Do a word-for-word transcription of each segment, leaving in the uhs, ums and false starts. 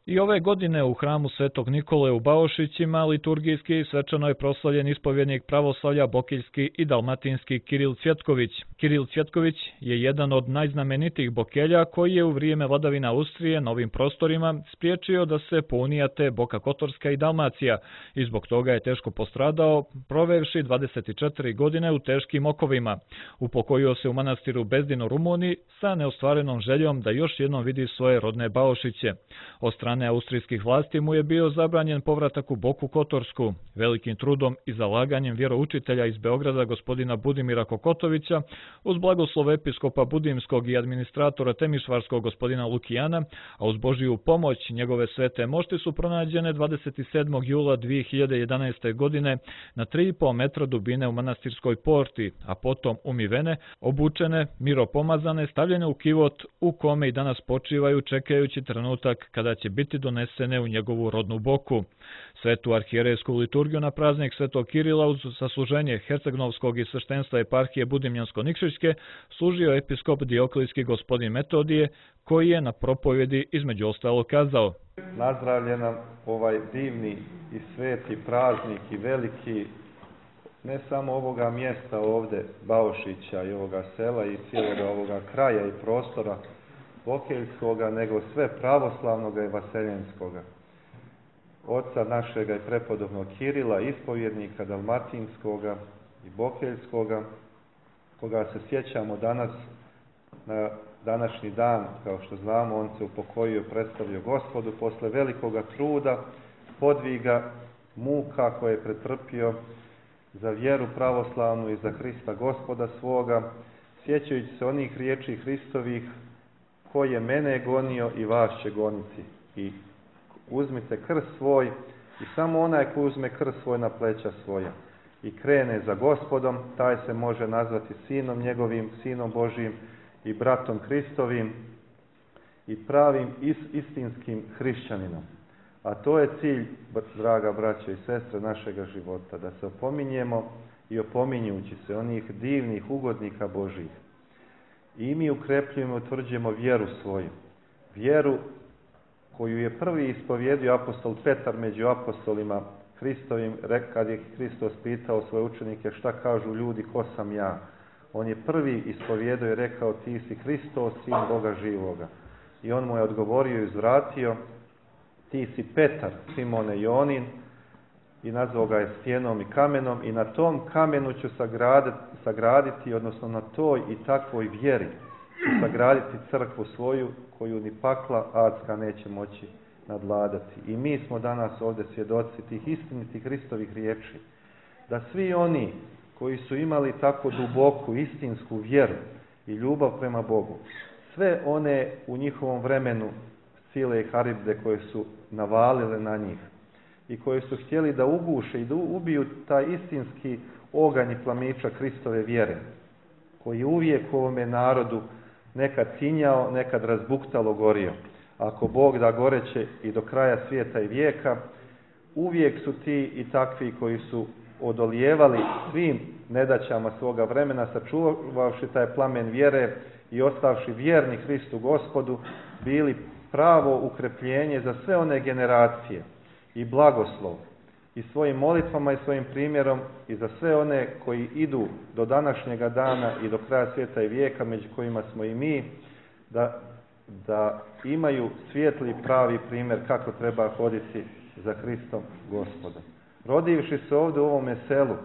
I ove godine u hramu Svetog Nikole u Baošićima liturgijski svečano je proslavljen ispovjednik pravoslavlja bokeljski i dalmatinski Kiril Cvjetković. Kiril Cvjetković je jedan od najznamenitijih bokelja koji je u vrijeme vladavine Austrije na ovim prostorima spriječio da se pounijate Boka Kotorska i Dalmacija i zbog toga je teško postradao, provevši dvadeset četiri godine u teškim okovima. Upokojio se u manastiru Bezdin u Rumuniji sa neostvarenom željom da još jednom vidi svoje rodne Baošiće. Od strane austrijskih vlasti mu je bio zabranjen povratak u Boku Kotorsku. Velikim trudom i zalaganjem vjeroučitelja iz Beograda gospodina Budimira Kokotovića, uz blagoslov episkopa Budimskog i administratora Temišvarskog gospodina Lukijana, a uz Božiju pomoć njegove svete mošti su pronađene dvadeset sedmog jula dvije hiljade jedanaeste. godine na tri i po metra dubine u manastirskoj porti, a potom umivene, obučene, miropomazane, stavljene u kivot u kome i danas počivaju čekajući trenutak kada će biti donesene u njegovu rodnu Boku. Svetu arhijerejsku liturgiju na praznik Svetog Kirila uz sasluženje Hercegnovskog i sveštenstva eparhije Budimljansko-Nikšićke služio episkop Dioklijski gospodin Metodije, koji je na propovjedi između ostalo kazao: Nazdravljen nam ovaj divni i sveti praznik i veliki, ne samo ovoga mjesta ovdje, Baošića i ovoga sela i cijeloga ovoga kraja i prostora bokeljskoga, nego sve pravoslavnoga i vaseljenskoga. Oca našega i prepodobnog Kirila, ispovjednika dalmatinskoga i bokeljskoga, koga se sjećamo danas na današnji dan. Kao što znamo, on se upokojio i predstavio Gospodu posle velikoga truda, podviga, muka koje je pretrpio za vjeru pravoslavnu i za Hrista Gospoda svoga, sjećajući se onih riječi Hristovih: ko je mene gonio i vas će goniti. I uzmite krst svoj, i samo onaj ko uzme krst svoj na pleća svoja i krene za Gospodom, taj se može nazvati sinom njegovim, sinom Božijim i bratom Hristovim i pravim istinskim hrišćaninom. A to je cilj, draga braćo i sestre, našega života, da se opominjemo i opominjući se onih divnih ugodnika Božijih. I mi ukrepljujemo i utvrđujemo vjeru svoju. Vjeru koju je prvi ispovjedio apostol Petar među apostolima Hristovim, kad je Hristos pitao svoje učenike šta kažu ljudi, ko sam ja. On je prvi ispovjedio i rekao: ti si Hristos, sin Boga živoga. I on mu je odgovorio i uzvratio: ti si Petar, Simone Jonin, i nazvao ga je stjenom i kamenom, i na tom kamenu ću sagraditi, sagraditi, odnosno na toj i takvoj vjeri sagraditi crkvu svoju, koju ni pakla adska neće moći nadvladati. I mi smo danas ovdje svjedoci tih istinitih Hristovih riječi, da svi oni koji su imali tako duboku, istinsku vjeru i ljubav prema Bogu, sve one u njihovom vremenu sile i haribde koje su navalile na njih i koji su htjeli da uguše i da ubiju taj istinski oganj i plamiča Hristove vjere, koji je uvijek u ovome narodu nekad tinjao, nekad razbuktalo gorio. Ako Bog da, goreće i do kraja svijeta i vijeka. Uvijek su ti i takvi koji su odolijevali svim nedaćama svoga vremena, sačuvavši taj plamen vjere i ostavši vjerni Hristu Gospodu, bili pravo ukrepljenje za sve one generacije i blagoslov i svojim molitvama i svojim primjerom i za sve one koji idu do današnjega dana i do kraja svijeta i vijeka, među kojima smo i mi, da, da imaju svijetli pravi primjer kako treba hoditi za Hristom Gospodom. Rodivši se ovdje u ovome selu,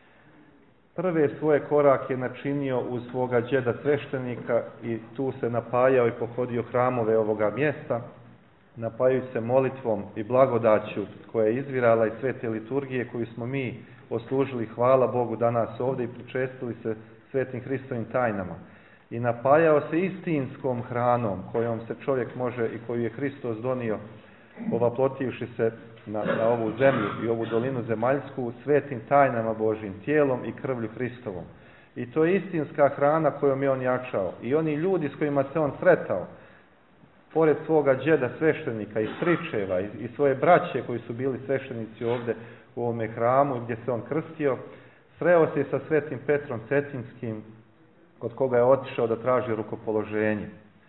prve svoje korake načinio uz svoga džeda sveštenika i tu se napajao i pohodio hramove ovoga mjesta, napajajući se molitvom i blagodaću koja je izvirala iz svete liturgije koju smo mi oslužili, hvala Bogu, danas ovdje i pričestili se svetim Hristovim tajnama. I napajao se istinskom hranom kojom se čovjek može i koju je Hristos donio, ovaplotivši se na, na ovu zemlju i ovu dolinu zemaljsku, svetim tajnama Božjim, tijelom i krvlju Hristovom. I to je istinska hrana kojom je on jačao. I oni ljudi s kojima se on sretao, pored svoga džeda sveštenika i stričeva i, i svoje braće koji su bili sveštenici ovdje u ovome hramu gdje se on krstio, sreo se sa svetim Petrom Cetinskim, kod koga je otišao da traži rukopoloženje.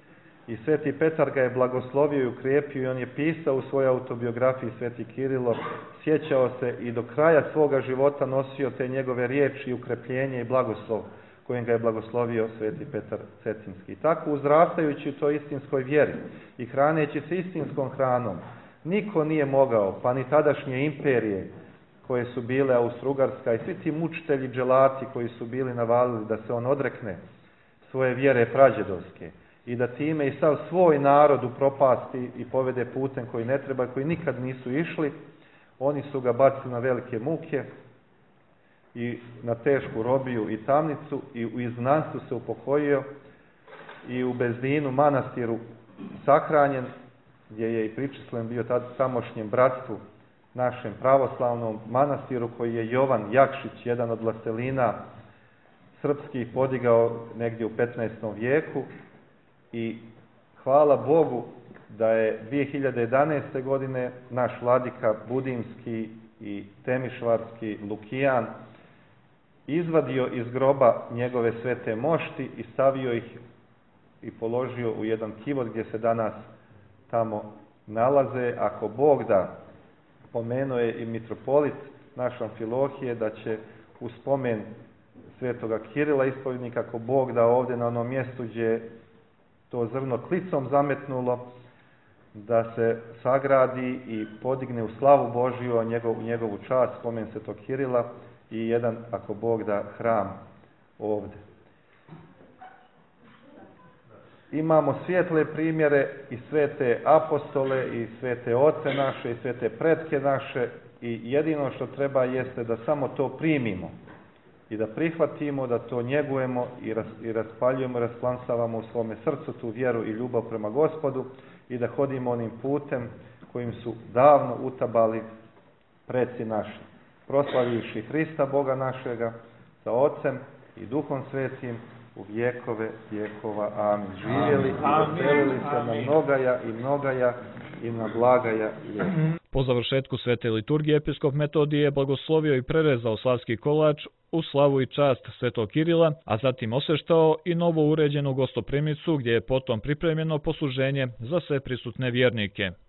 i Sveti Petar ga je blagoslovio i ukrijepio i on je pisao u svojoj autobiografiji Sveti Kirilo, sjećao se i do kraja svoga života nosio te njegove riječi i ukrepljenje i blagoslov kojim ga je blagoslovio Sveti Petar Cetinski. I tako uzrastajući u toj istinskoj vjeri i hraneći se istinskom hranom, niko nije mogao, pa ni tadašnje imperije koje su bile Austro-Ugarska i svi ti mučitelji dželati koji su bili navalili da se on odrekne svoje vjere prađedovske i da time i sav svoj narod upropasti i povede putem koji ne treba, koji nikad nisu išli, oni su ga bacili na velike muke i na tešku robiju i tamnicu i u izgnanstvu se upokojio i u Bezdinu manastiru sahranjen, gdje je i pričeslen bio tad tamošnjem bratstvu, našem pravoslavnom manastiru koji je Jovan Jakšić, jedan od vlastelina srpskih, podigao negdje u petnaestom vijeku i hvala Bogu da je dvije hiljade jedanaeste. godine naš vladika Budimski i Temišvarski Lukijan izvadio iz groba njegove svete mošti i stavio ih i položio u jedan kivot gdje se danas tamo nalaze. Ako Bog da, pomenuo je i mitropolit naš Amfilohije da će u spomen svetoga Kirila ispovjednika, ako Bog da, ovdje na onom mjestu gdje je to zrno klicom zametnulo, da se sagradi i podigne u slavu Božju, njegov, njegovu čast, spomen svetog Kirila i jedan, ako Bog da, hram ovdje. Imamo svijetle primjere i svete apostole i svete oce naše i svete pretke naše i jedino što treba jeste da samo to primimo i da prihvatimo, da to njegujemo i, ras, i raspaljujemo, rasplansavamo u svome srcu tu vjeru i ljubav prema Gospodu i da hodimo onim putem kojim su davno utabali preci naši, proslavivši Hrista Boga našega sa Otcem i Duhom Svetim u vjekove vjekova. Amin. Živjeli i veselili se na mnogaja i mnogaja i na blagaja vjeka. Po završetku svete liturgije episkop Metodije je blagoslovio i prerezao slavski kolač u slavu i čast svetog Kirila, a zatim osveštao i novo uređenu gostoprimicu gdje je potom pripremljeno posluženje za sve prisutne vjernike.